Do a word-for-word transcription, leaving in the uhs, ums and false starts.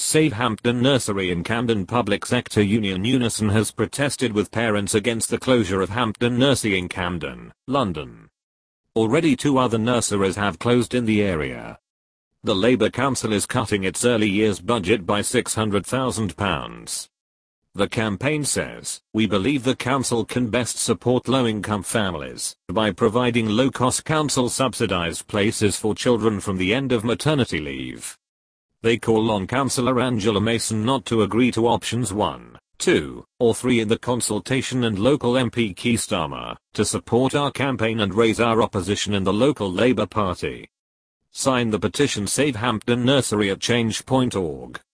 Save Hampden Nursery in Camden Public Sector Union Unison has protested with parents against the closure of Hampden Nursery in Camden, London. Already two other nurseries have closed in the area. The Labour Council is cutting its early years budget by six hundred thousand pounds. The campaign says, "We believe the council can best support low-income families by providing low-cost council-subsidised places for children from the end of maternity leave." They call on Councillor Angela Mason not to agree to options one, two, or three in the consultation and local M P Keir Starmer to support our campaign and raise our opposition in the local Labour Party. Sign the petition Save Hampden Nursery at change dot org.